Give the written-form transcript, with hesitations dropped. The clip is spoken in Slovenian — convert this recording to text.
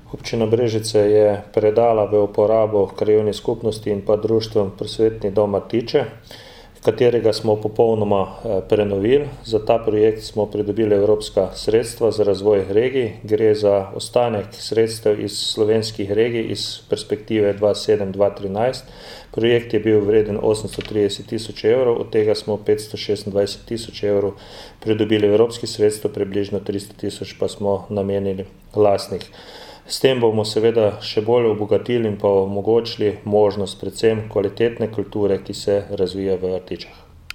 Občina Brežice je predala v uporabo krajevni skupnosti in pa društvom Prosvetni dom Martiče, katerega smo popolnoma prenovili. Za ta projekt smo pridobili evropska sredstva za razvoj regij. Gre za ostanek sredstev iz slovenskih regij iz perspektive 2007-2013. Projekt je bil vreden 830 tisoč evrov, od tega smo 526 tisoč evrov pridobili evropskih sredstev, približno 300 tisoč pa smo namenili lastnih. S tem bomo seveda še bolj obogatili in pa omogočili možnost predvsem kvalitetne kulture, ki se razvija v Martičah.